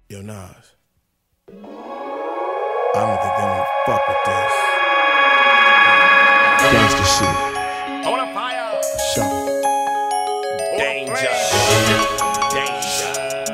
Yo, Nas, I don't think they wanna fuck with this. Gangsta shit. On a fire. Show. Danger. Danger.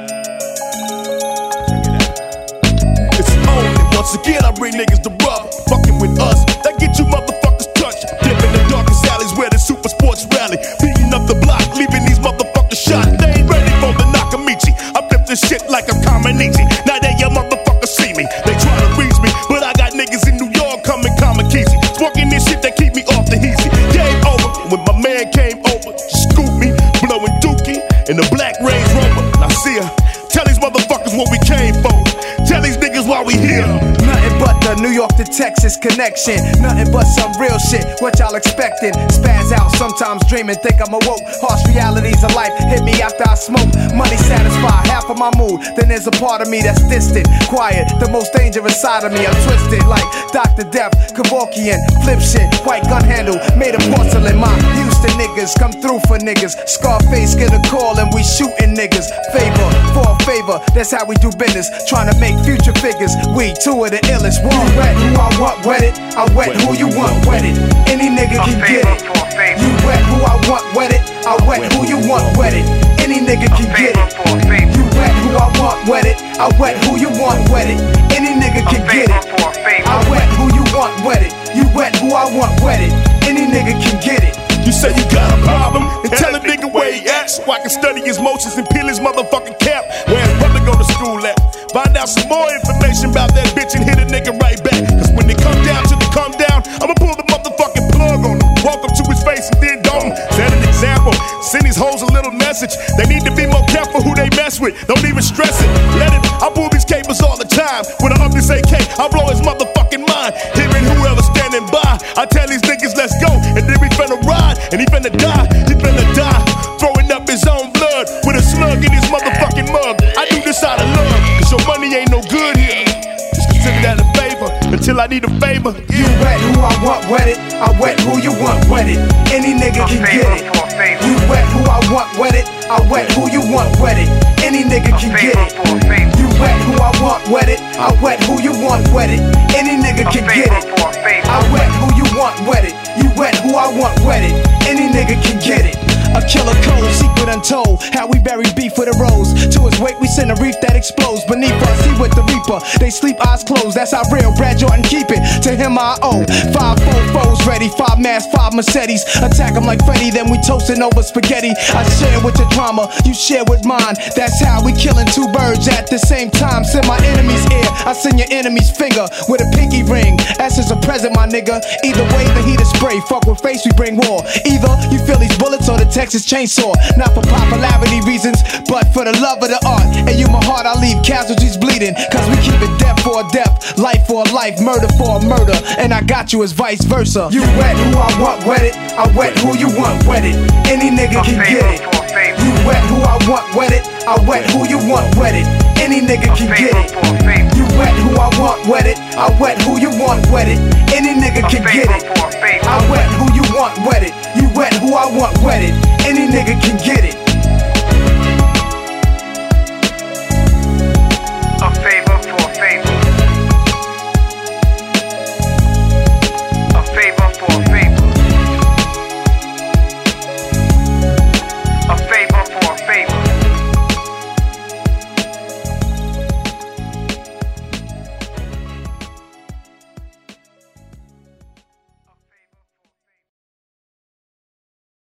It's only once again I bring niggas to rubber. Fucking with us, that get you motherfuckers touched. Dip in the darkest alleys where the super sports rally. Beating up the block, leaving these motherfuckers shot. They ain't ready for the Nakamichi. I flip this shit like a Kamanichi. Now they your motherfuckers see me. They try to reach me, but I got niggas in New York coming Kamakisi. Smoking this shit that keep me off the heezy. Game over when my man came over to scoop me, blowing dookie in the black Range Rover. Now see her, tell these motherfuckers what we came for. Tell these niggas why we here. Nothing but the New York to Texas connection. Nothing but some real shit, what y'all expecting? Spaz out, sometimes dreaming, think I'm awoke. Harsh realities of life hit me after I smoke. Money satisfy half of my mood. Then there's a part of me that's distant, quiet. The most dangerous side of me, I'm twisted like Dr. Death, Kevorkian, flip shit, white gun handle, made of porcelain. My Houston niggas come through for niggas. Scarface get a call and we shooting niggas. Favor for a favor, that's how we do business. Trying to make future figures, we two of the illest. One wet, who I want wetted, I wet who you want wetted. Any nigga can get it. You wet who I want wetted, I wet who you want wetted. Any nigga can get it. You wet who I want wetted, I wet who you want wetted. Any nigga can get it. I wet who you want wetted, you wet who I want wetted. Any nigga can get it. You say you got a problem, and tell a nigga where he at, so I can study his motions and peel his motherfucking cap. Where his brother go to school at. Find out some more information about that bitch and hit a nigga right back. Cause when they come down to the come down, I'ma pull the motherfucking plug on him. Walk up to his face and then dome him. Set an example, send these hoes a little message. They need to be more careful who they mess with. Don't even stress it, let it. I pull these capers all the time. When I up this AK, I blow his motherfucking mind. Him and whoever standing by, I tell these niggas let's go. And then we finna ride, and he finna die. He finna die, throwing up his own blood with a slug in his motherfucking mug. I do this out of love, cause your money ain't no good here. Just consider that a favor, until I need a favor. You wet who I want wetted, I wet who you want wetted. Any nigga can get it. You wet who I want wetted, I wet who you want wetted. Any nigga can get it. You wet who I want wetted, I wet who you want wetted. Any nigga can get it. I wet who you want wetted, you wet who I want wetted. Any nigga can get it. A killer code, secret untold. How we bury beef with a rose. To his wake, we send a reef that explodes. Beneath us, he with the reaper. They sleep eyes closed. That's how real Brad Jordan keep it. To him I owe 5 foes ready, 5 masks, 5 Mercedes. Attack him like Freddy, then we toasting over spaghetti. I share with your drama, you share with mine. That's how we killing 2 birds at the same time. Send my enemy's ear, I send your enemy's finger with a pinky ring. That's just a present, my nigga. Either way, the heat is spray. Fuck with face, we bring war. Either you feel these bullets or the Texas chainsaw. Not for popularity reasons, but for the love of the art. And you my heart, I leave casualties bleeding. Cause we keep it death for a death, life for a life, murder for a murder. And I got you as vice versa. You wet who I want wetted, I wet who you want wetted. Any nigga can get it. You wet who I want wetted, I wet who you want wetted. Any nigga can get it. You wet who I want wetted, I wet who you want wetted. Any nigga can get it. I wet who you want wetted, you wet who I want wetted. Any nigga can get it.